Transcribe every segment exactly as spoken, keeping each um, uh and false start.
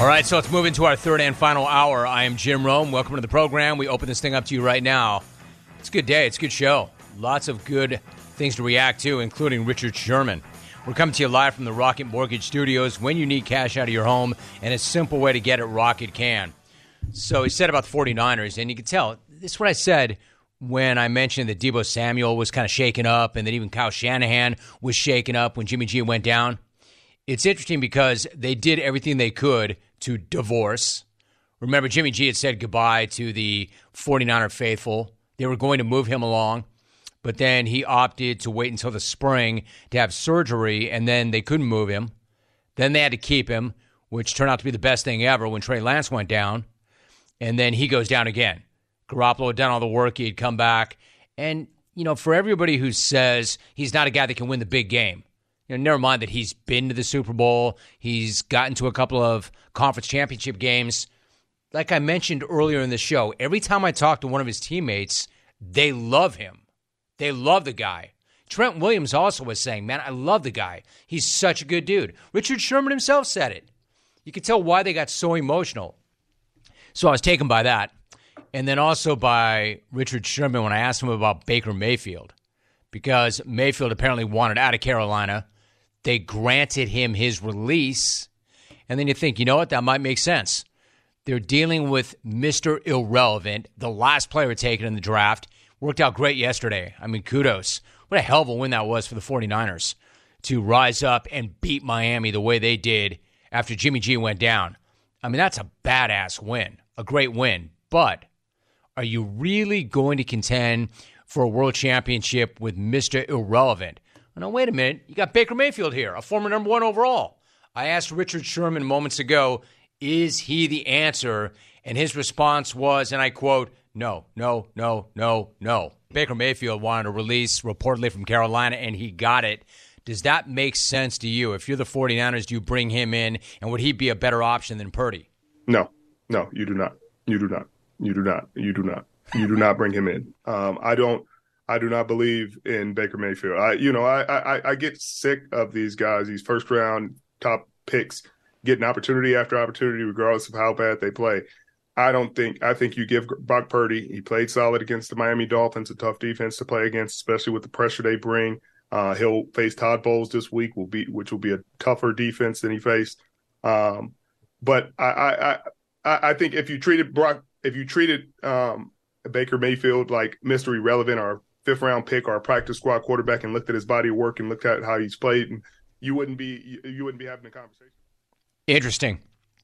All right, so let's move into our third and final hour. I am Jim Rome. Welcome to the program. We open this thing up to you right now. It's a good day. It's a good show. Lots of good things to react to, including Richard Sherman. We're coming to you live from the Rocket Mortgage Studios. When you need cash out of your home, and a simple way to get it, Rocket can. So he said about the 49ers, and you can tell, this is what I said when I mentioned that Deebo Samuel was kind of shaken up and that even Kyle Shanahan was shaken up when Jimmy G went down. It's interesting because they did everything they could to divorce. Remember, Jimmy G had said goodbye to the 49er faithful. They were going to move him along, but then he opted to wait until the spring to have surgery, and then they couldn't move him. Then they had to keep him, which turned out to be the best thing ever when Trey Lance went down, and then he goes down again. Garoppolo had done all the work. He'd come back. And, you know, for everybody who says he's not a guy that can win the big game, you know, never mind that he's been to the Super Bowl. He's gotten to a couple of conference championship games. Like I mentioned earlier in the show, every time I talk to one of his teammates, they love him. They love the guy. Trent Williams also was saying, man, I love the guy. He's such a good dude. Richard Sherman himself said it. You can tell why they got so emotional. So I was taken by that. And then also by Richard Sherman when I asked him about Baker Mayfield. Because Mayfield apparently wanted out of Carolina. They granted him his release. And then you think, you know what, that might make sense. They're dealing with Mister Irrelevant, the last player taken in the draft. Worked out great yesterday. I mean, kudos. What a hell of a win that was for the 49ers to rise up and beat Miami the way they did after Jimmy G went down. I mean, that's a badass win, a great win. But are you really going to contend for a world championship with Mister Irrelevant? Oh, no, wait a minute. You got Baker Mayfield here, a former number one overall. I asked Richard Sherman moments ago, is he the answer? And his response was, and I quote, no, no, no, no, no. Baker Mayfield wanted a release reportedly from Carolina, and he got it. Does that make sense to you? If you're the 49ers, do you bring him in, and would he be a better option than Purdy? No, no, you do not. You do not. You do not. You do not. You do not bring him in. Um, I don't. I do not believe in Baker Mayfield. I, you know, I, I, I get sick of these guys, these first round top picks, getting opportunity after opportunity, regardless of how bad they play. I don't think. I think you give Brock Purdy. He played solid against the Miami Dolphins, a tough defense to play against, especially with the pressure they bring. Uh, he'll face Todd Bowles this week, will be which will be a tougher defense than he faced. Um, but I, I, I, I think if you treated Brock, if you treated um, Baker Mayfield like Mister Irrelevant or fifth round pick or a practice squad quarterback and looked at his body of work and looked at how he's played, and you wouldn't be you wouldn't be having a conversation. Interesting.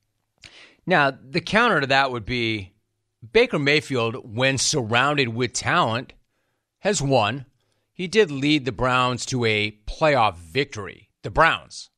Now, the counter to that would be Baker Mayfield, when surrounded with talent, has won. He did lead the Browns to a playoff victory, the Browns.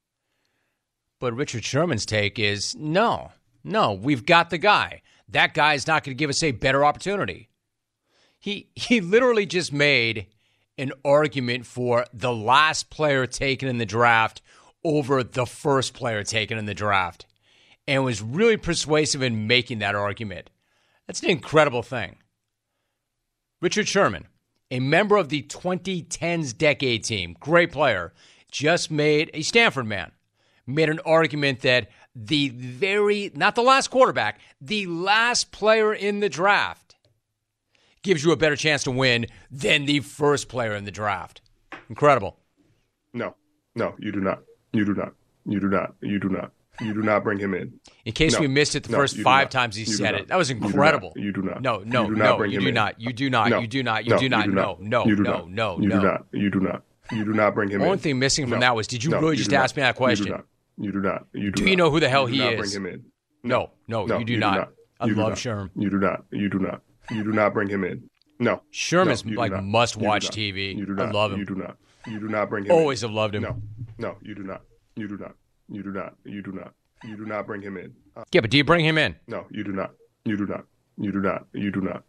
But Richard Sherman's take is, no, no, we've got the guy. That guy is not going to give us a better opportunity. He he literally just made an argument for the last player taken in the draft over the first player taken in the draft, and was really persuasive in making that argument. That's an incredible thing. Richard Sherman, a member of the twenty tens decade team, great player, just made, a Stanford man, made an argument that the very, not the last quarterback, the last player in the draft gives you a better chance to win than the first player in the draft. Incredible. No, no, you do not. You do not. You do not. You do not. You do not bring him in. In case no. we missed it the no, first five times he you said it. That was incredible. You do not. No, no, you do not no, bring you him do in. not. You do not. No. You do not. You no, do not. You do no, not. no, you do no, not. no, you no. do not. You do not. You do not bring him the in. The only thing missing from no. that was, did you no, really you just not. ask me that question? You do not. You do not. You do, do not. you know who the hell you he do not is? Bring him in. No, no, no you do you not. Do not. I you love do Sherman. You do not. You do not. You do not bring him in. No. Sherman's no, like must-watch T V. You do not. I love him. You do not. You do not bring him Always in. have loved him. No. No, you do not. You do not. You do not. You do not. You do not bring him in. Uh, yeah, but do you bring him in? No, you do not. You do not. You do not. You do not.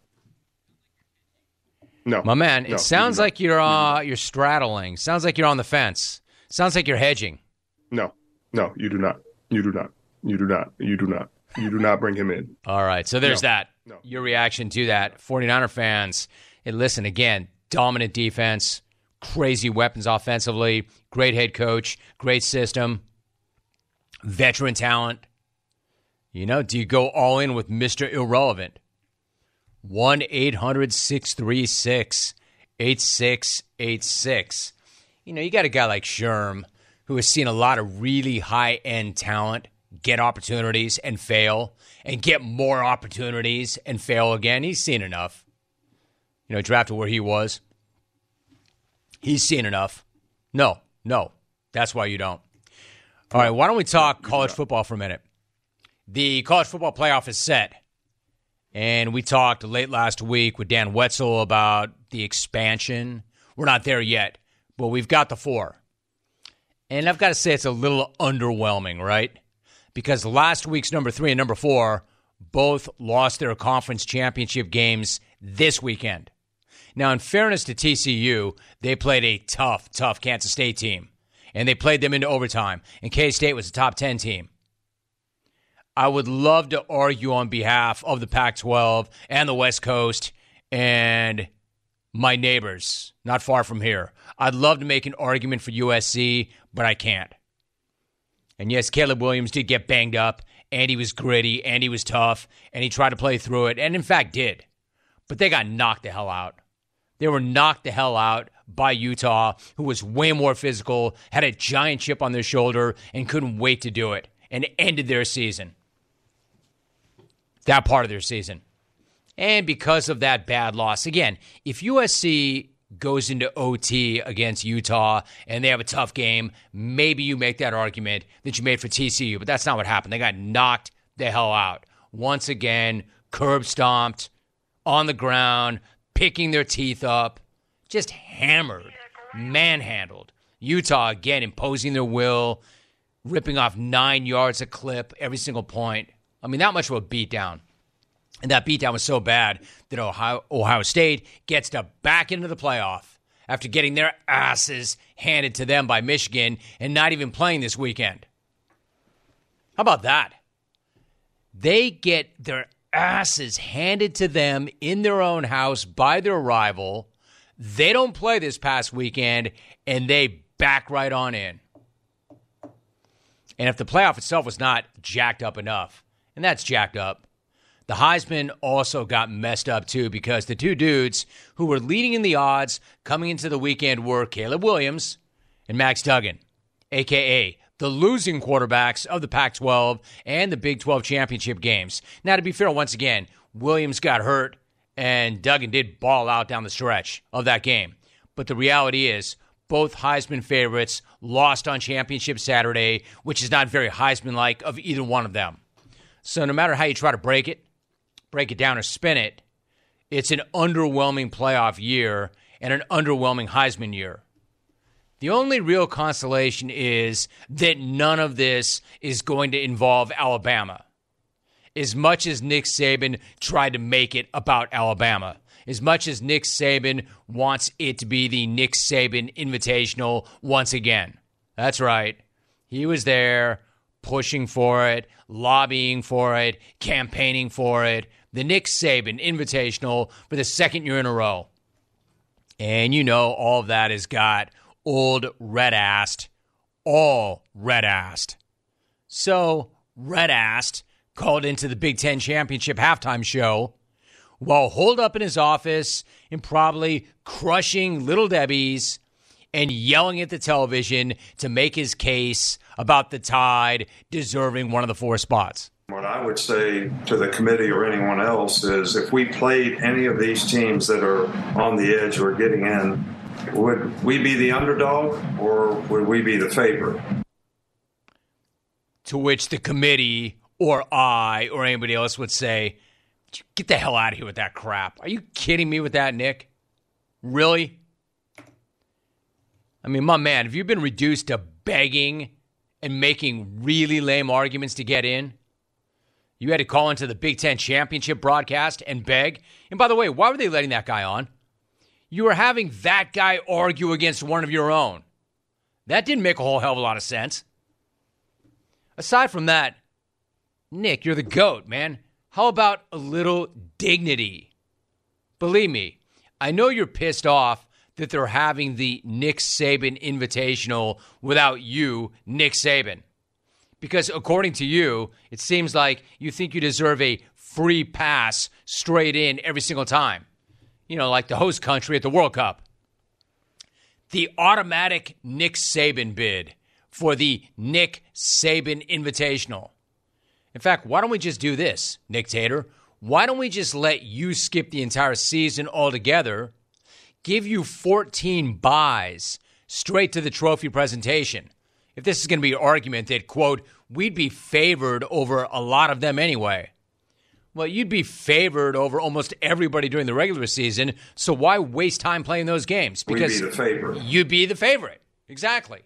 No. My man, it no, sounds you like you're uh, you're straddling. Sounds like you're on the fence. Sounds like you're hedging. No. No, you do not. You do not. You do not. You do not. You do not bring him in. All right, so there's no. that. No. Your reaction to that. 49er fans, and listen, again, dominant defense, crazy weapons offensively, great head coach, great system, veteran talent. You know, do you go all in with Mister Irrelevant? one eight hundred six three six eight six eight six. You know, you got a guy like Sherm who has seen a lot of really high-end talent get opportunities and fail, and get more opportunities and fail again. He's seen enough. You know, drafted where he was. He's seen enough. No, no. That's why you don't. All right, why don't we talk college football for a minute? The college football playoff is set. And we talked late last week with Dan Wetzel about the expansion. We're not there yet, but we've got the four. And I've got to say it's a little underwhelming, right? Because last week's number three and number four both lost their conference championship games this weekend. Now, in fairness to T C U, they played a tough, tough Kansas State team. And they played them into overtime. And K-State was a top ten team. I would love to argue on behalf of the Pac twelve and the West Coast and my neighbors not far from here. I'd love to make an argument for U S C, but I can't. And yes, Caleb Williams did get banged up, and he was gritty, and he was tough, and he tried to play through it, and in fact did. But they got knocked the hell out. They were knocked the hell out by Utah, who was way more physical, had a giant chip on their shoulder, and couldn't wait to do it, and ended their season. That part of their season. And because of that bad loss, again, if U S C goes into O T against Utah and they have a tough game, maybe you make that argument that you made for T C U, but that's not what happened. They got knocked the hell out. Once again, curb stomped, on the ground, picking their teeth up, just hammered, manhandled. Utah, again, imposing their will, ripping off nine yards a clip every single point. I mean, that much of a beatdown. And that beatdown was so bad that Ohio, Ohio State gets to back into the playoff after getting their asses handed to them by Michigan and not even playing this weekend. How about that? They get their asses handed to them in their own house by their rival. They don't play this past weekend, and they back right on in. And if the playoff itself was not jacked up enough, and that's jacked up, the Heisman also got messed up, too, because the two dudes who were leading in the odds coming into the weekend were Caleb Williams and Max Duggan, a k a the losing quarterbacks of the Pac twelve and the Big twelve championship games. Now, to be fair, once again, Williams got hurt, and Duggan did ball out down the stretch of that game. But the reality is, both Heisman favorites lost on Championship Saturday, which is not very Heisman-like of either one of them. So no matter how you try to break it, break it down or spin it, it's an underwhelming playoff year and an underwhelming Heisman year. The only real consolation is that none of this is going to involve Alabama. As much as Nick Saban tried to make it about Alabama, as much as Nick Saban wants it to be the Nick Saban Invitational once again. That's right. He was there pushing for it, lobbying for it, campaigning for it. The Nick Saban Invitational for the second year in a row. And you know all of that has got old red-assed, all red-assed. So red-assed called into the Big Ten Championship halftime show while holed up in his office and probably crushing Little Debbie's and yelling at the television to make his case about the Tide deserving one of the four spots. What I would say to the committee or anyone else is if we played any of these teams that are on the edge or getting in, would we be the underdog or would we be the favorite? To which the committee or I or anybody else would say, get the hell out of here with that crap. Are you kidding me with that, Nick? Really? I mean, my man, have you been reduced to begging and making really lame arguments to get in? You had to call into the Big Ten Championship broadcast and beg. And by the way, why were they letting that guy on? You were having that guy argue against one of your own. That didn't make a whole hell of a lot of sense. Aside from that, Nick, you're the GOAT, man. How about a little dignity? Believe me, I know you're pissed off that they're having the Nick Saban Invitational without you, Nick Saban. Because according to you, it seems like you think you deserve a free pass straight in every single time. You know, like the host country at the World Cup. The automatic Nick Saban bid for the Nick Saban Invitational. In fact, why don't we just do this, Nick Tater? Why don't we just let you skip the entire season altogether, give you fourteen buys straight to the trophy presentation? If this is going to be an argument that, quote, we'd be favored over a lot of them anyway. Well, you'd be favored over almost everybody during the regular season, so why waste time playing those games? Because we'd be the favorite. You'd be the favorite. Exactly.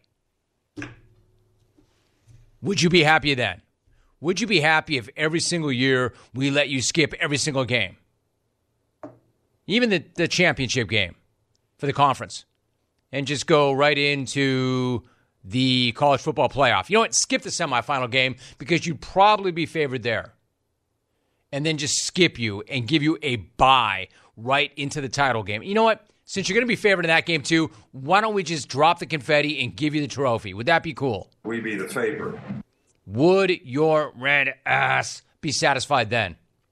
Would you be happy then? Would you be happy if every single year we let you skip every single game? Even the, the championship game for the conference. And just go right into the college football playoff. You know what? Skip the semifinal game because you'd probably be favored there. And then just skip you and give you a bye right into the title game. You know what? Since you're going to be favored in that game too, why don't we just drop the confetti and give you the trophy? Would that be cool? We'd be the favorite. Would your red ass be satisfied then?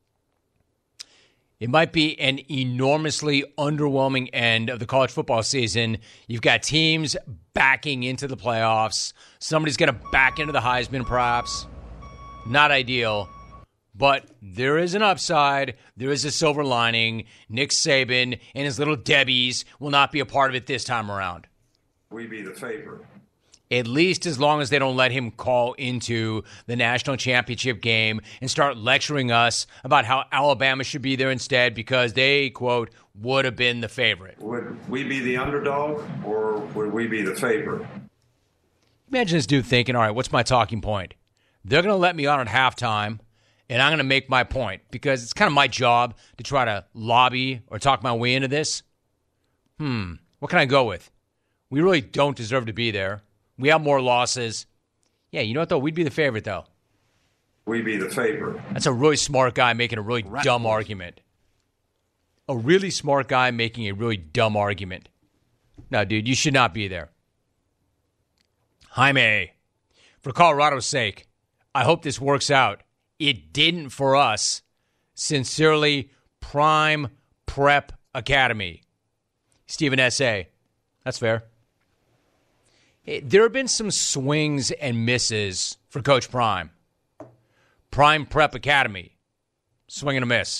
It might be an enormously underwhelming end of the college football season. You've got teams backing into the playoffs. Somebody's going to back into the Heisman, perhaps. Not ideal. But there is an upside. There is a silver lining. Nick Saban and his little Debbies will not be a part of it this time around. We'd be the favorite. At least as long as they don't let him call into the national championship game and start lecturing us about how Alabama should be there instead because they, quote, would have been the favorite. Would we be the underdog or would we be the favorite? Imagine this dude thinking, all right, what's my talking point? They're going to let me on at halftime, and I'm going to make my point because it's kind of my job to try to lobby or talk my way into this. Hmm, what can I go with? We really don't deserve to be there. We have more losses. Yeah, you know what, though? We'd be the favorite, though. We'd be the favorite. That's a really smart guy making a really right. dumb argument. A really smart guy making a really dumb argument. No, dude, you should not be there. Jaime, for Colorado's sake, I hope this works out. It didn't for us. Sincerely, Prime Prep Academy. Stephen S A. That's fair. There have been some swings and misses for Coach Prime. Prime Prep Academy, swing and a miss.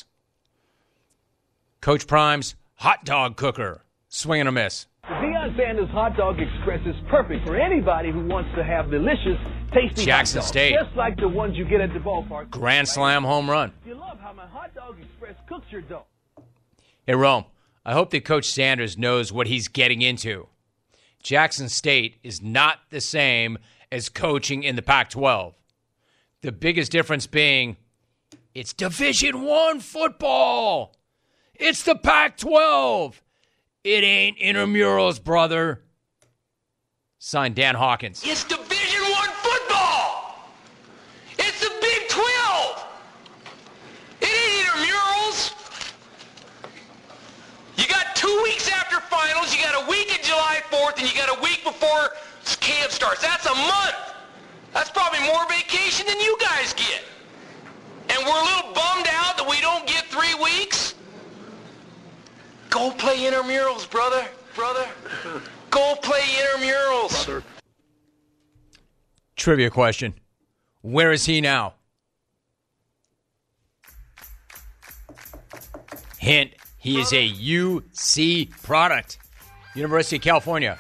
Coach Prime's hot dog cooker, swing and a miss. The Deion Sanders Hot Dog Express is perfect for anybody who wants to have delicious, tasty Jackson hot dogs, State. just like the ones you get at the ballpark. Grand Slam home run. You love how my Hot Dog Express cooks your dough. Hey, Rome, I hope that Coach Sanders knows what he's getting into. Jackson State is not the same as coaching in the Pac twelve. The biggest difference being it's Division One football. It's the Pac twelve. It ain't intramurals, brother. Signed, Dan Hawkins. It's Division One football. It's the Big twelve. It ain't intramurals. You got two weeks after finals. You got a week at July fourth, and you got a week before camp starts. That's a month. That's probably more vacation than you guys get. And we're a little bummed out that we don't get three weeks. Go play intramurals, brother. Brother. Go play intramurals. Brother. Trivia question. Where is he now? Hint, he is a U C product. University of California.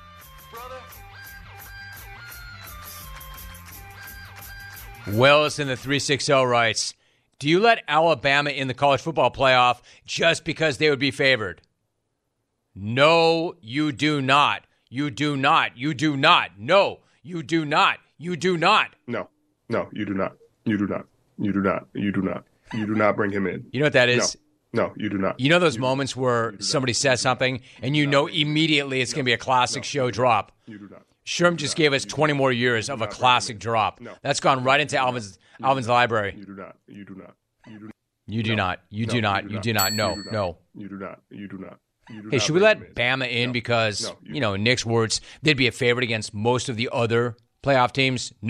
Wells in the three sixty writes, do you let Alabama in the college football playoff just because they would be favored? No, you do not. You do not. You do not. No, you do not. You do not. No, no, you do not. You do not. You do not. You do not. You do not bring him in. You know what that is? No, no you do not. You know those you moments where somebody not. says something and you know immediately it's no. going to be a classic no. show drop? You do not. Sherm just gave us twenty more years of a classic drop. No. That's gone right into Alvin's Alvin's library. You do not. You do not. You do not. You do not. You do not. You do not. No. No. You do not. You do not. Hey, should we let Bama in because, you know, in Nick's words, they'd be a favorite against most of the other playoff teams? No.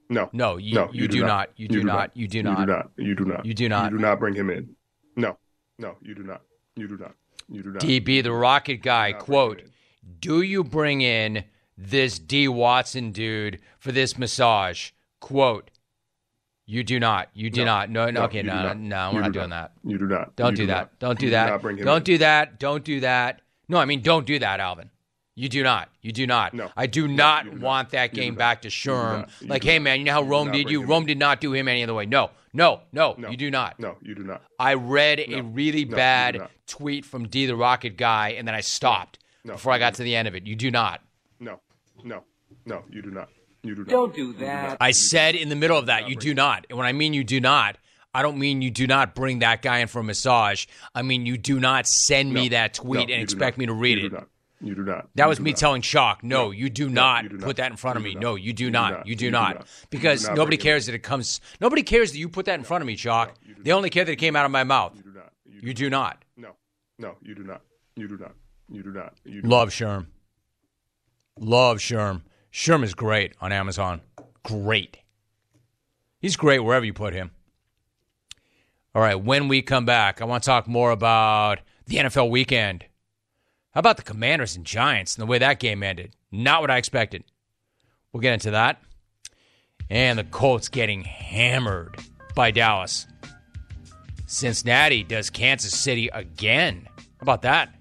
No. No, you, no, you, you do, do not. not. You do, You do not. not. You do You not. do not. You do not. You do not. You do not bring him in. No. No, you do not. You do not. You do not. D B, the Rocket guy, quote, do you bring in this D. Watson dude for this massage? Quote, you do not. You do No. not. No, no, No, okay, you do no, not. no, You we're not do doing not. that. You do not. Don't You do do that. not. Don't do You do that. not bring him Don't in. do that. Don't do that. No, I mean, don't do that, Alvin. You do not. You do not. No. I do No, not you do want not. that You do game not. back to You do Sherm. not. You Like, do hey, not. man, you know how You do Rome not did bring you? him Rome in. did not do him any other way. No, no, no, No. you do not. No, you do not. I read a No. really No, you do bad not. tweet from D the Rocket guy, and then I stopped No. before I No. got to the end of it. You do not. No. No. No, you do not. You do not. Don't do You that. not. I said in the middle of that, you do not. And when I mean you do not, I don't mean you do not bring that guy in for a massage. I mean you do not send me No. that tweet No, and you do expect not. me to read You it. do not. You do not. That You was do me not. telling Shock, no, No. you do No, not you do put not. that in front of You me. do No, not. you do You do not. not. You do You do not. not. Because You do not nobody bring him cares that it comes. Nobody cares that you put that in front of me, Shock. No, you do They not. only care that it came out of my mouth. You do not. You do not. No. No, you do not. You do not. You do not. You do Love Sherm. Love Sherm. Sherm is great on Amazon. Great. He's great wherever you put him. All right, when we come back, I want to talk more about the N F L weekend. How about the Commanders and Giants and the way that game ended? Not what I expected. We'll get into that. And the Colts getting hammered by Dallas. Cincinnati does Kansas City again. How about that?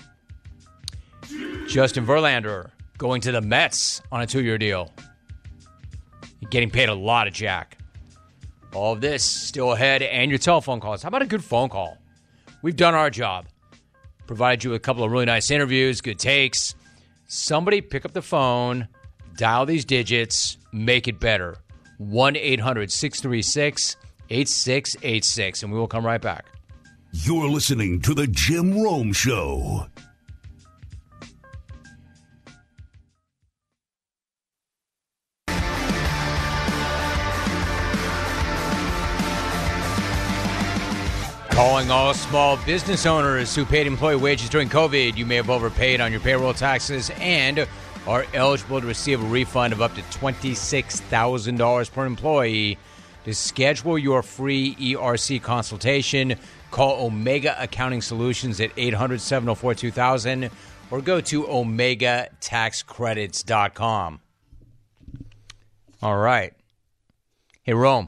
Justin Verlander going to the Mets on a two-year deal. Getting paid a lot of jack. All of this still ahead, and your telephone calls. How about a good phone call? We've done our job. Provided you with a couple of really nice interviews, good takes. Somebody pick up the phone, dial these digits, make it better. one eight hundred six three six eight six eight six, and we will come right back. You're listening to The Jim Rome Show. Calling all small business owners who paid employee wages during COVID. You may have overpaid on your payroll taxes and are eligible to receive a refund of up to twenty-six thousand dollars per employee. To schedule your free E R C consultation, call Omega Accounting Solutions at eight hundred seven oh four two thousand or go to omega tax credits dot com. All right. Hey, Rome.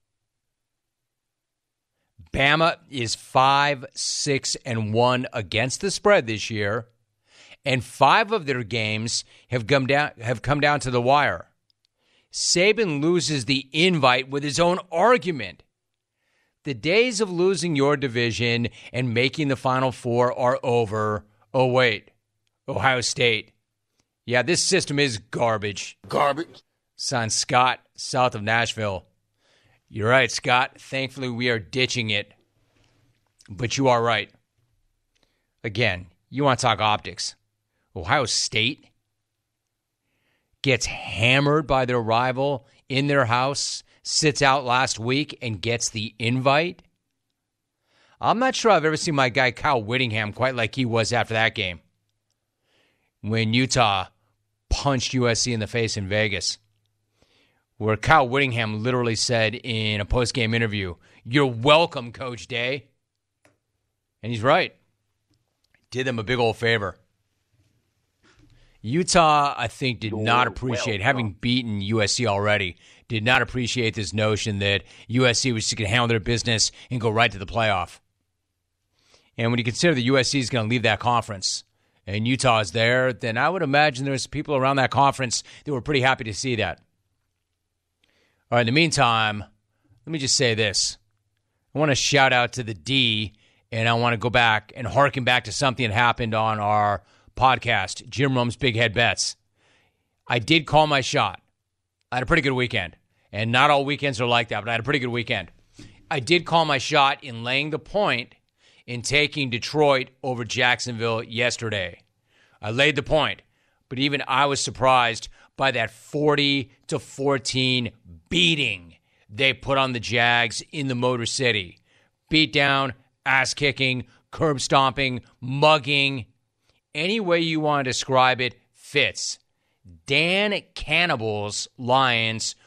Bama is five, six, and one against the spread this year, and five of their games have come down have come down to the wire. Saban loses the invite with his own argument. The days of losing your division and making the Final Four are over. Oh, wait. Ohio State. Yeah, this system is garbage. Garbage. Son Scott, south of Nashville. You're right, Scott. Thankfully, we are ditching it. But you are right. Again, you want to talk optics. Ohio State gets hammered by their rival in their house, sits out last week, and gets the invite. I'm not sure I've ever seen my guy Kyle Whittingham quite like he was after that game, when Utah punched U S C in the face in Vegas, where Kyle Whittingham literally said in a post-game interview, "You're welcome, Coach Day." And he's right. Did them a big old favor. Utah, I think, did not appreciate, having beaten U S C already, did not appreciate this notion that U S C was just going to handle their business and go right to the playoff. And when you consider that U S C is going to leave that conference and Utah is there, then I would imagine there's people around that conference that were pretty happy to see that. All right, in the meantime, let me just say this. I want to shout out to the D, and I want to go back and harken back to something that happened on our podcast, Jim Rome's Big Head Bets. I did call my shot. I had a pretty good weekend, and not all weekends are like that, but I had a pretty good weekend. I did call my shot in laying the point in taking Detroit over Jacksonville yesterday. I laid the point, but even I was surprised by that forty to fourteen beating they put on the Jags in the Motor City. Beat down, ass-kicking, curb-stomping, mugging. Any way you want to describe it fits. Dan Campbell's Lions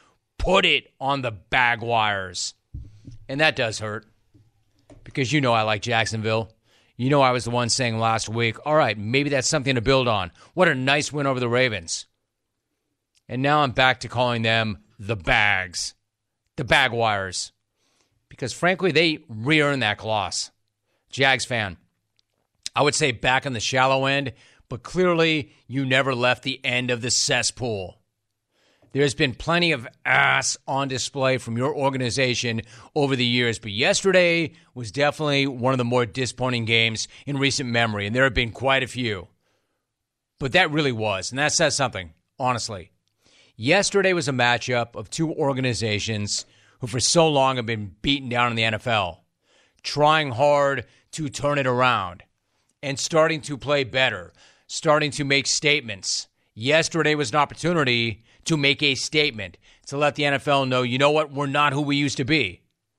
put it on the Bagwires. And that does hurt because you know I like Jacksonville. You know I was the one saying last week, all right, maybe that's something to build on. What a nice win over the Ravens. And now I'm back to calling them the Bags, the Bagwires, because frankly, they re-earned that loss. Jags fan, I would say back on the shallow end, but clearly you never left the end of the cesspool. There's been plenty of ass on display from your organization over the years, but yesterday was definitely one of the more disappointing games in recent memory, and there have been quite a few. But that really was, and that says something, honestly. Yesterday was a matchup of two organizations who for so long have been beaten down in the N F L, trying hard to turn it around and starting to play better, starting to make statements. Yesterday was an opportunity to make a statement, to let the N F L know, you know what, we're not who we used to be.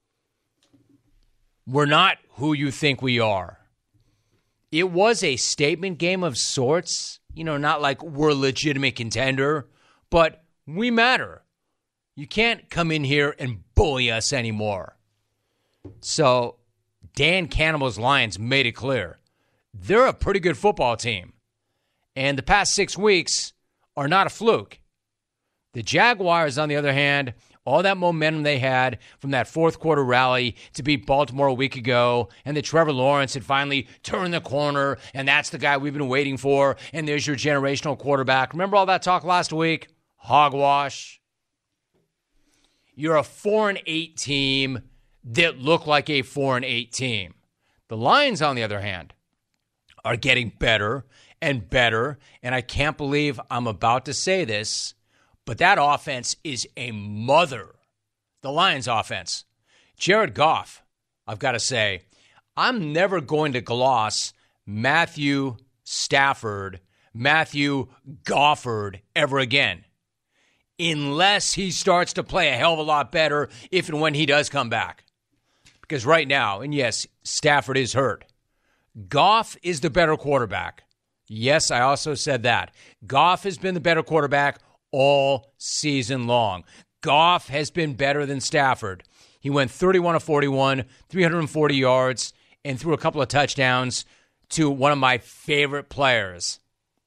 We're not who you think we are. It was a statement game of sorts, you know, not like we're a legitimate contender, but we matter. You can't come in here and bully us anymore. So Dan Campbell's Lions made it clear. They're a pretty good football team. And the past six weeks are not a fluke. The Jaguars, on the other hand, all that momentum they had from that fourth quarter rally to beat Baltimore a week ago, and that Trevor Lawrence had finally turned the corner, and that's the guy we've been waiting for, and there's your generational quarterback. Remember all that talk last week? Hogwash. You're a four and eight team that look like a four and eight team. The Lions, on the other hand, are getting better and better, and I can't believe I'm about to say this, but that offense is a mother. The Lions offense. Jared Goff, I've got to say, I'm never going to gloss Matthew Stafford, Matthew Gofford ever again, unless he starts to play a hell of a lot better if and when he does come back. Because right now, and yes, Stafford is hurt, Goff is the better quarterback. Yes, I also said that. Goff has been the better quarterback all season long. Goff has been better than Stafford. He went thirty-one of forty-one, three hundred forty yards, and threw a couple of touchdowns to one of my favorite players,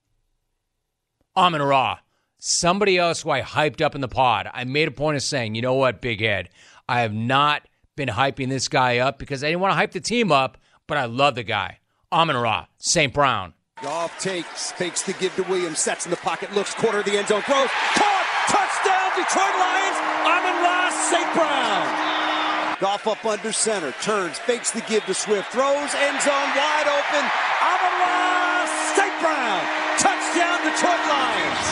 Amon-Ra. Somebody else who I hyped up in the pod. I made a point of saying, you know what, Big Head, I have not been hyping this guy up because I didn't want to hype the team up, but I love the guy. Amon-Ra, Saint Brown. Goff takes, fakes the give to Williams, sets in the pocket, looks, corner of the end zone, throws, caught, touchdown, Detroit Lions, Amon-Ra, Saint Brown. Goff up under center, turns, fakes the give to Swift, throws, end zone, wide open, Amon-Ra, Saint Brown, touchdown, Detroit Lions.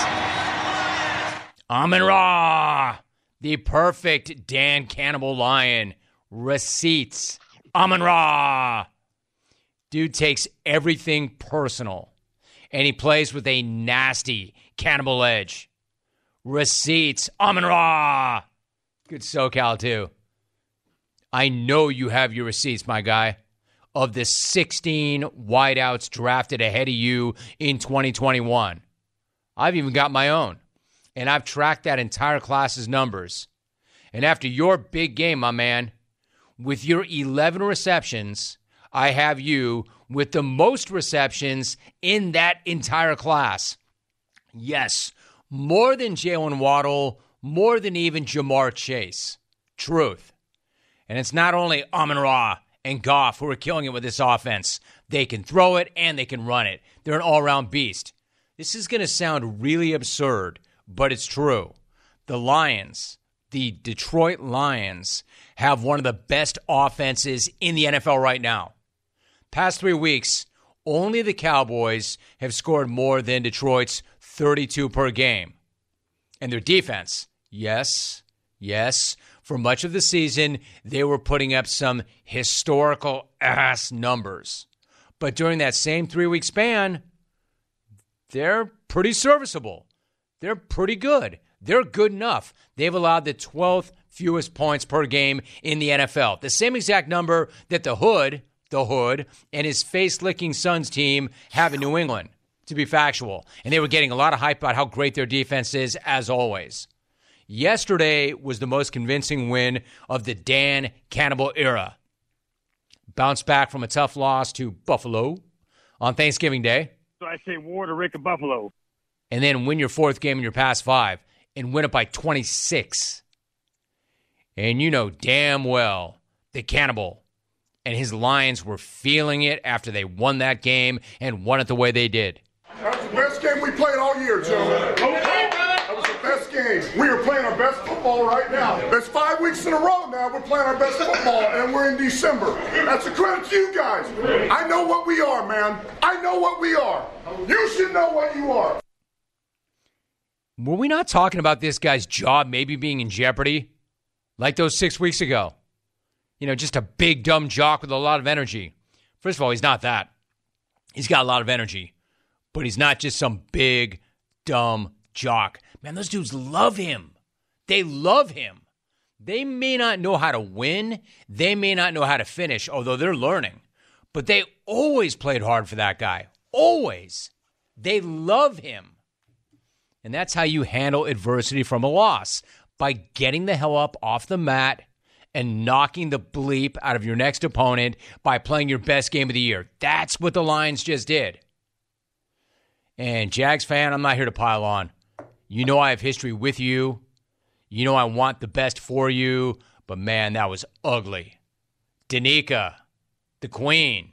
Amon-Ra, the perfect Dan Cannibal Lion. Receipts. Amon-Ra. Dude takes everything personal, and he plays with a nasty cannibal edge. Receipts. Amon-Ra. Good SoCal, too. I know you have your receipts, my guy, of the sixteen wideouts drafted ahead of you in twenty twenty-one. I've even got my own, and I've tracked that entire class's numbers. And after your big game, my man, with your eleven receptions, I have you with the most receptions in that entire class. Yes, more than Jalen Waddle, more than even Jamar Chase. Truth. And it's not only Amon-Ra and Goff who are killing it with this offense. They can throw it and they can run it. They're an all-around beast. This is going to sound really absurd, but it's true. The Lions, the Detroit Lions, have one of the best offenses in the N F L right now. Past three weeks, only the Cowboys have scored more than Detroit's thirty-two per game. And their defense, yes, yes, for much of the season, they were putting up some historical ass numbers. But during that same three-week span, they're pretty serviceable. They're pretty good. They're good enough. They've allowed the twelfth fewest points per game in the N F L. The same exact number that the Hood, the Hood, and his face-licking Suns team have in New England, to be factual. And they were getting a lot of hype about how great their defense is, as always. Yesterday was the most convincing win of the Dan Campbell era. Bounced back from a tough loss to Buffalo on Thanksgiving Day. So I say war to Rick of Buffalo. And then win your fourth game in your past five and win it by twenty-six. And you know damn well that Campbell and his Lions were feeling it after they won that game and won it the way they did. That was the best game we played all year, gentlemen. Okay? That was the best game. We are playing our best football right now. That's five weeks in a row now. We're playing our best football, and we're in December. That's a credit to you guys. I know what we are, man. I know what we are. You should know what you are. Were we not talking about this guy's job maybe being in jeopardy? Like those six weeks ago. You know, just a big, dumb jock with a lot of energy. First of all, he's not that. He's got a lot of energy. But he's not just some big, dumb jock. Man, those dudes love him. They love him. They may not know how to win. They may not know how to finish, although they're learning. But they always played hard for that guy. Always. They love him. And that's how you handle adversity from a loss. By getting the hell up off the mat and knocking the bleep out of your next opponent by playing your best game of the year. That's what the Lions just did. And Jags fan, I'm not here to pile on. You know I have history with you. You know I want the best for you. But, man, that was ugly. Danica, the queen.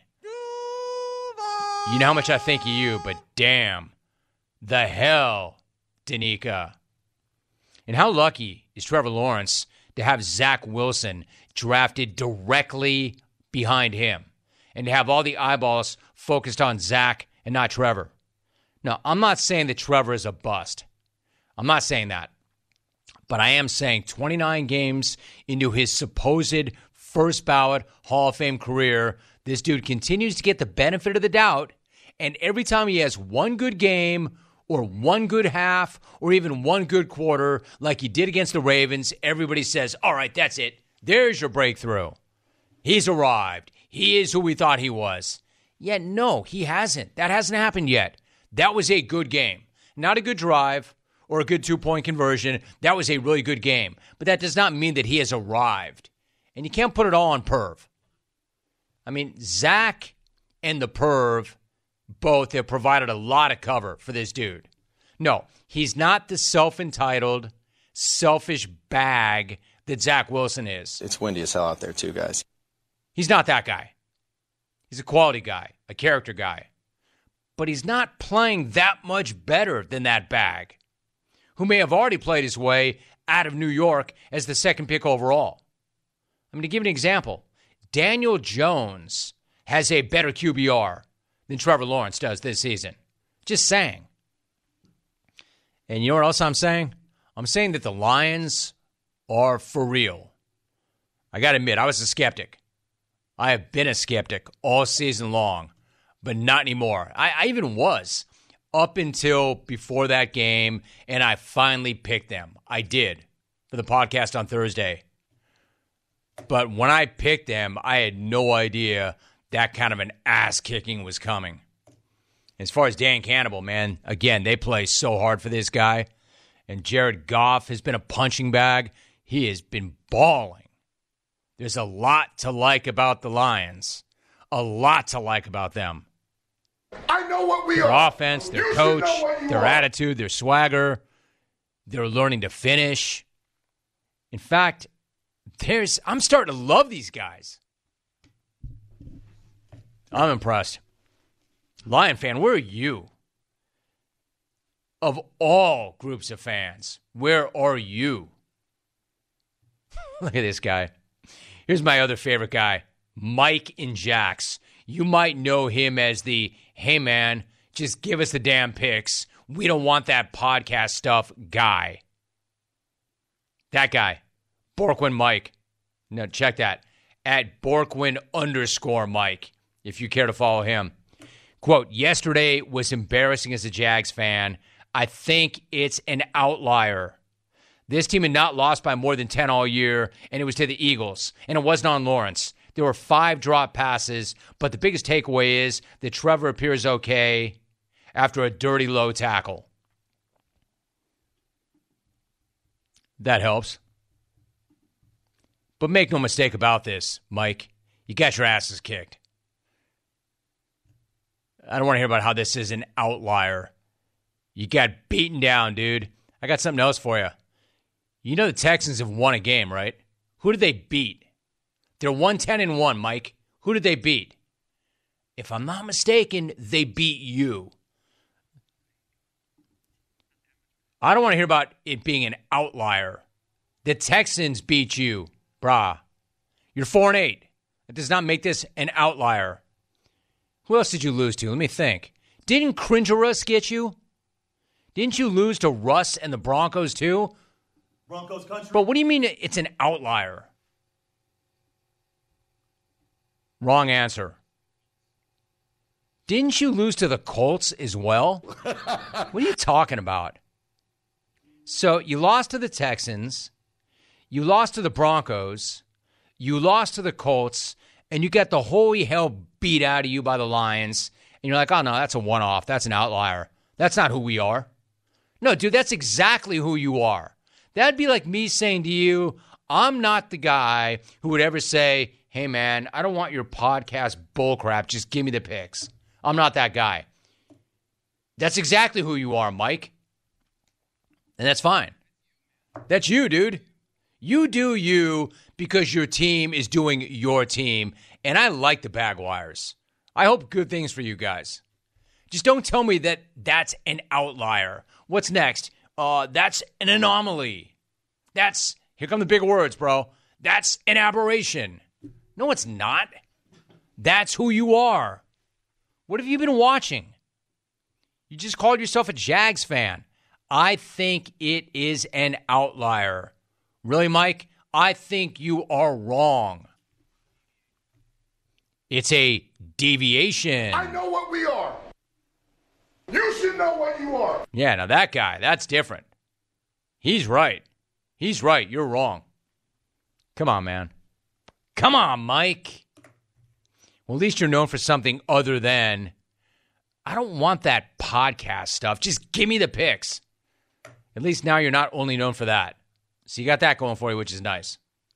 You know how much I think of you, but damn. The hell, Danica. And how lucky is Trevor Lawrence to have Zach Wilson drafted directly behind him and to have all the eyeballs focused on Zach and not Trevor. Now, I'm not saying that Trevor is a bust. I'm not saying that. But I am saying twenty-nine games into his supposed first ballot Hall of Fame career, this dude continues to get the benefit of the doubt. And every time he has one good game or one good half or even one good quarter like he did against the Ravens, everybody says, all right, that's it. There's your breakthrough. He's arrived. He is who we thought he was. Yet, no, he hasn't. That hasn't happened yet. That was a good game. Not a good drive or a good two-point conversion. That was a really good game. But that does not mean that he has arrived. And you can't put it all on Perv. I mean, Zach and the Perv both have provided a lot of cover for this dude. No, he's not the self-entitled, selfish bag that Zach Wilson is. It's windy as hell out there too, guys. He's not that guy. He's a quality guy, a character guy. But he's not playing that much better than that bag, who may have already played his way out of New York as the second pick overall. I mean, to give an example, Daniel Jones has a better Q B R than Trevor Lawrence does this season. Just saying. And you know what else I'm saying? I'm saying that the Lions are for real. I got to admit, I was a skeptic. I have been a skeptic all season long, but not anymore. I, I even was up until before that game, and I finally picked them. I did for the podcast on Thursday. But when I picked them, I had no idea that kind of an ass-kicking was coming. As far as Dan Campbell, man, again, they play so hard for this guy. And Jared Goff has been a punching bag. He has been balling. There's a lot to like about the Lions. A lot to like about them. I know what we their are. Offense, their you coach, their are. attitude, their swagger. They're learning to finish. In fact, there's I'm starting to love these guys. I'm impressed. Lion fan, where are you? Of all groups of fans, where are you? Look at this guy. Here's my other favorite guy, Mike in Jax. You might know him as the, hey man, just give us the damn picks. We don't want that podcast stuff guy. That guy, Borkwin Mike. No, check that. At Borkwin underscore Mike, if you care to follow him. Quote, yesterday was embarrassing as a Jags fan. I think it's an outlier. This team had not lost by more than ten all year, and it was to the Eagles, and it wasn't on Lawrence. There were five drop passes, but the biggest takeaway is that Trevor appears okay after a dirty low tackle. That helps. But make no mistake about this, Mike. You got your asses kicked. I don't want to hear about how this is an outlier. You got beaten down, dude. I got something else for you. You know the Texans have won a game, right? Who did they beat? They're one ten and one, Mike. Who did they beat? If I'm not mistaken, they beat you. I don't want to hear about it being an outlier. The Texans beat you, brah. You're four and eight. That does not make this an outlier. Who else did you lose to? Let me think. Didn't Cringerus get you? Didn't you lose to Russ and the Broncos too? Broncos country. But what do you mean it's an outlier? Wrong answer. Didn't you lose to the Colts as well? What are you talking about? So you lost to the Texans, you lost to the Broncos, you lost to the Colts, and you got the holy hell beat out of you by the Lions, and you're like, oh, no, that's a one-off. That's an outlier. That's not who we are. No, dude, that's exactly who you are. That'd be like me saying to you, I'm not the guy who would ever say, hey, man, I don't want your podcast bullcrap. Just give me the picks. I'm not that guy. That's exactly who you are, Mike. And that's fine. That's you, dude. You do you because your team is doing your team. And I like the Bagwires. I hope good things for you guys. Just don't tell me that that's an outlier. What's next? Uh, that's an anomaly. That's, here come the big words, bro. That's an aberration. No, it's not. That's who you are. What have you been watching? You just called yourself a Jags fan. I think it is an outlier. Really, Mike? I think you are wrong. It's a deviation. I know what we are. You should know what you are. Yeah, now that guy, that's different. He's right. He's right. You're wrong. Come on, man. Come on, Mike. Well, at least you're known for something other than, I don't want that podcast stuff. Just give me the picks. At least now you're not only known for that. So you got that going for you, which is nice.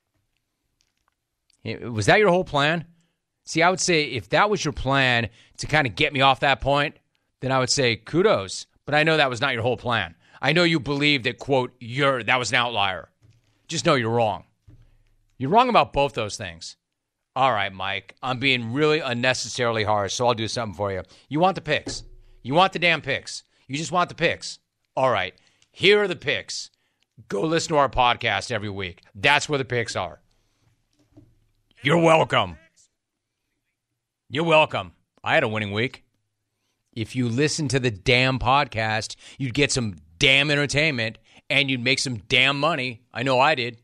Was that your whole plan? See, I would say if that was your plan to kind of get me off that point, then I would say kudos. But I know that was not your whole plan. I know you believe that, quote, you're, that was an outlier. Just know you're wrong. You're wrong about both those things. All right, Mike, I'm being really unnecessarily harsh, so I'll do something for you. You want the picks. You want the damn picks. You just want the picks. All right, here are the picks. Go listen to our podcast every week. That's where the picks are. You're welcome. You're welcome. I had a winning week. If you listen to the damn podcast, you'd get some damn entertainment and you'd make some damn money. I know I did.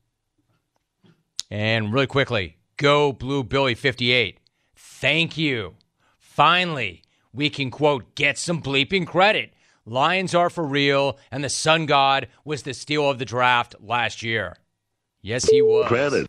And really quickly, go Blue Billy fifty-eight. Thank you. Finally, we can, quote, get some bleeping credit. Lions are for real, and the Sun God was the steal of the draft last year. Yes, he was. Credit.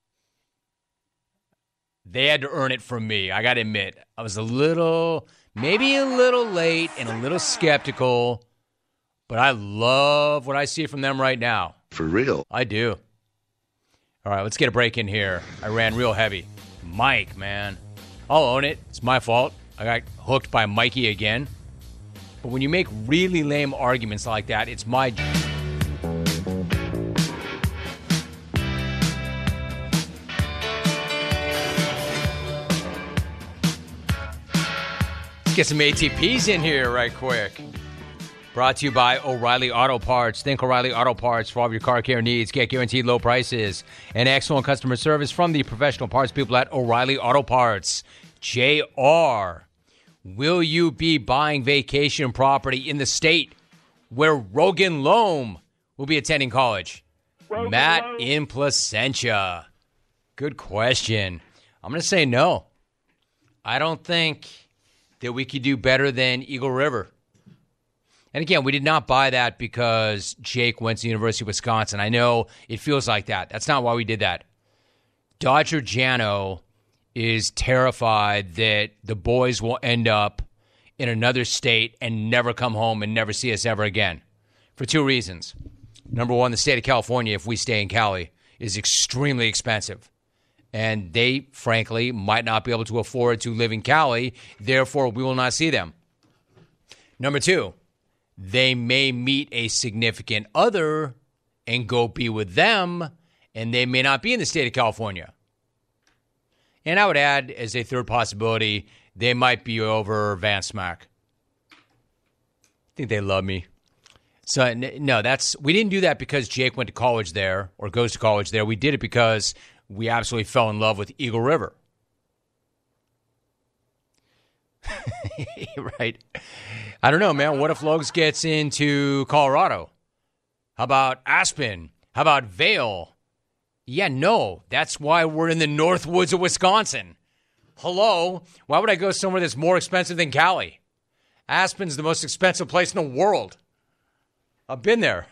They had to earn it from me. I got to admit, I was a little, maybe a little late and a little skeptical, but I love what I see from them right now. For real. I do. All right, let's get a break in here. I ran real heavy. Mike, man. I'll own it. It's my fault. I got hooked by Mikey again. But when you make really lame arguments like that, it's my... Let's get some A T Ps in here right quick. Brought to you by O'Reilly Auto Parts. Think O'Reilly Auto Parts for all of your car care needs. Get guaranteed low prices and excellent customer service from the professional parts people at O'Reilly Auto Parts. J R, will you be buying vacation property in the state where Rogan Loam will be attending college? Rogan Matt Loam. in Placentia. Good question. I'm going to say no. I don't think that we could do better than Eagle River. And again, we did not buy that because Jake went to the University of Wisconsin. I know it feels like that. That's not why we did that. Dodger Jano is terrified that the boys will end up in another state and never come home and never see us ever again for two reasons. Number one, the state of California, if we stay in Cali, is extremely expensive. And they, frankly, might not be able to afford to live in Cali. Therefore, we will not see them. Number two, they may meet a significant other and go be with them, and they may not be in the state of California. And I would add, as a third possibility, they might be over Van Smack. I think they love me. So, no, that's we didn't do that because Jake went to college there or goes to college there. We did it because we absolutely fell in love with Eagle River. Right. I don't know, man. What if Logs gets into Colorado? How about Aspen? How about Vail? Yeah, no. That's why we're in the North Woods of Wisconsin. Hello? Why would I go somewhere that's more expensive than Cali? Aspen's the most expensive place in the world. I've been there.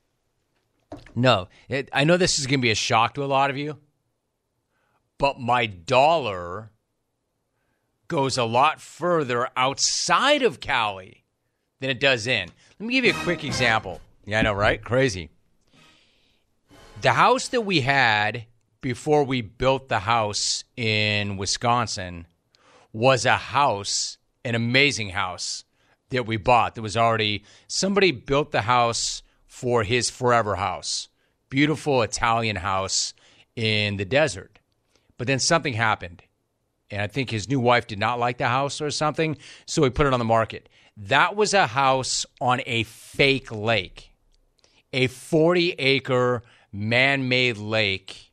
No, it, I know this is going to be a shock to a lot of you, but my dollar goes a lot further outside of Cali than it does in. Let me give you a quick example. Yeah, I know, right? Crazy. The house that we had before we built the house in Wisconsin was a house, an amazing house that we bought. That was already, somebody built the house for his forever house. Beautiful Italian house in the desert. But then something happened. And I think his new wife did not like the house or something, so he put it on the market. That was a house on a fake lake. A forty-acre man-made lake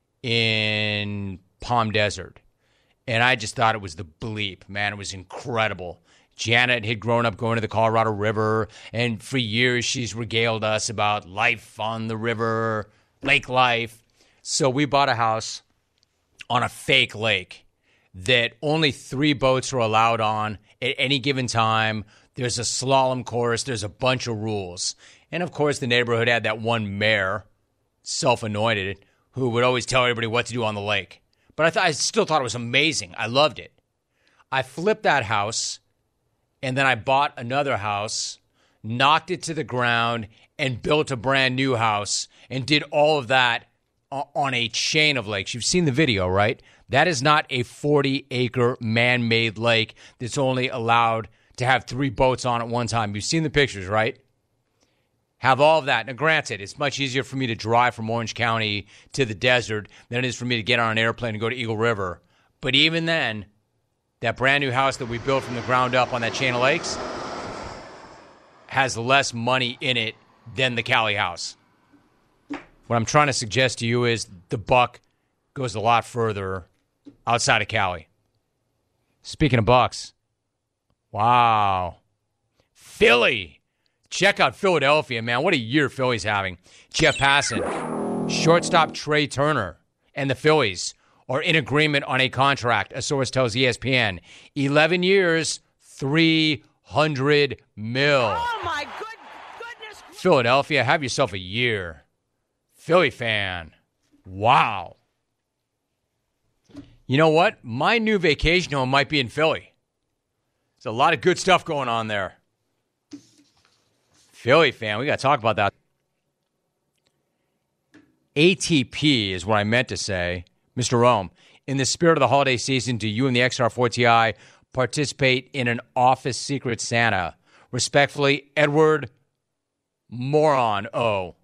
in Palm Desert. And I just thought it was the bleep. Man, it was incredible. Janet had grown up going to the Colorado River, and for years she's regaled us about life on the river, lake life. So we bought a house on a fake lake that only three boats are allowed on at any given time. There's a slalom course. There's a bunch of rules. And, of course, the neighborhood had that one mayor, self-anointed, who would always tell everybody what to do on the lake. But I, th- I still thought it was amazing. I loved it. I flipped that house, and then I bought another house, knocked it to the ground, and built a brand new house, and did all of that on a chain of lakes. You've seen the video, right? That is not a forty-acre man-made lake that's only allowed to have three boats on at one time. You've seen the pictures, right? Have all of that. Now, granted, it's much easier for me to drive from Orange County to the desert than it is for me to get on an airplane and go to Eagle River. But even then, that brand new house that we built from the ground up on that chain of lakes has less money in it than the Cali house. What I'm trying to suggest to you is the buck goes a lot further outside of Cali. Speaking of bucks, wow. Philly. Check out Philadelphia, man. What a year Philly's having. Jeff Passan, shortstop Trey Turner, and the Phillies are in agreement on a contract, a source tells E S P N. eleven years, three hundred mil. Oh, my good goodness. Philadelphia, have yourself a year. Philly fan. Wow. You know what? My new vacation home might be in Philly. There's a lot of good stuff going on there. Philly fan, we got to talk about that. A T P is what I meant to say. Mister Rome, in the spirit of the holiday season, do you and the X R four T I participate in an office Secret Santa? Respectfully, Edward Moron O.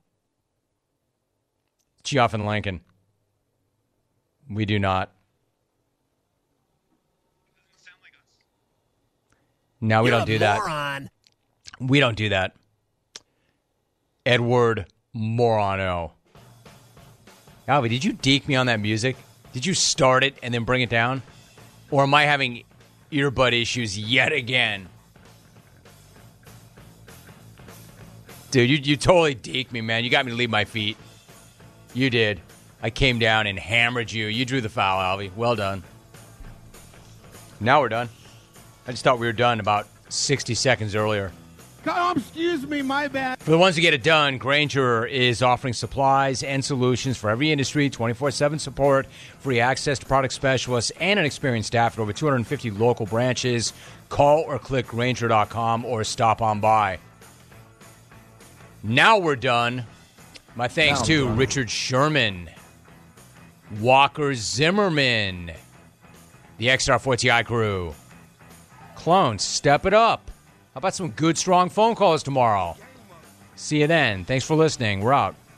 Geoff and Lincoln. We do not. No, we You're don't do a that. moron. We don't do that. Edward Morano. Alvy, did you deke me on that music? Did you start it and then bring it down? Or am I having earbud issues yet again? Dude, you, you totally deked me, man. You got me to leave my feet. You did. I came down and hammered you. You drew the foul, Alvy. Well done. Now we're done. I just thought we were done about sixty seconds earlier. Oh, excuse me, my bad. For the ones who get it done, Grainger is offering supplies and solutions for every industry, twenty-four seven support, free access to product specialists, and an experienced staff at over two hundred fifty local branches. Call or click Grainger dot com or stop on by. Now we're done. My thanks Down, to John. Richard Sherman, Walker Zimmerman, the X R four T I crew. Clones, step it up. How about some good, strong phone calls tomorrow? See you then. Thanks for listening. We're out.